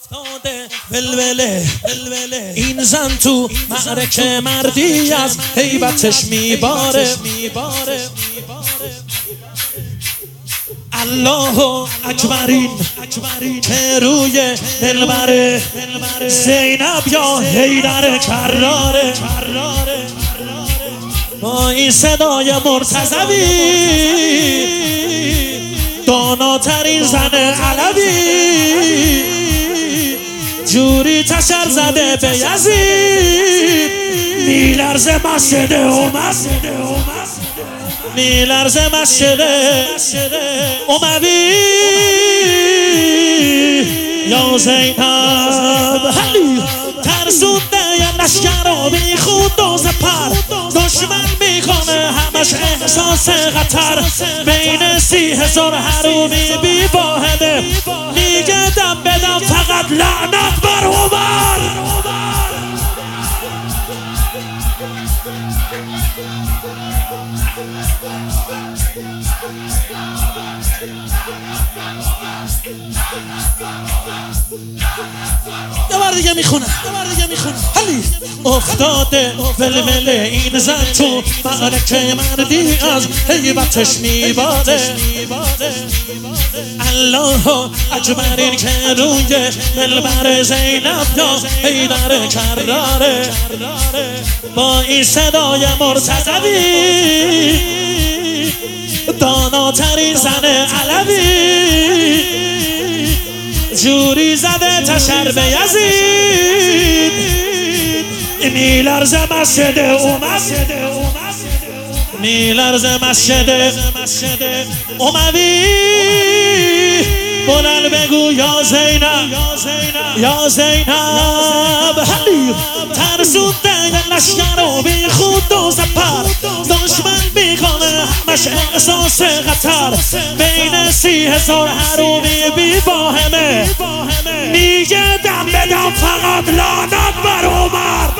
افتاده ولوله این زن تو معرکه مردی از هیبتش میباره الله اکبرین که روی دلبر زینب یا حیدر کراره با این صدای مرتضوی داناترین زن علوی جوری تشر زده به یزید میلرزه مسجد اموی میلرزه مسجد اموی یا زینب ترسونده یه لشکر رو میخود دوز پر دشمن میکنه همش احساس خطر بین 30,000 حرومی بی واحده میگه دم بدم فقط لعنت بر عمر یه بار دیگه میخونم حالی افتاده ولوله این زن تو معرکه مردی از هیبتش میباره الله اکبرین که روی دلبر زینب یا حیدر کراره با این صدای مرتضوی داناترین زن علوی جوری زده تشر به یزید میلرزه مسجد میلرزه مسجد اموی بلند بگو یا زینب یا زینب ترسونده یه لشکر رو بی خود دوز پر دشمن میکنه همش احساس خطر بین 30,000 حرومی بی واهمه میگه دم بدم فقط لعنت بر عمر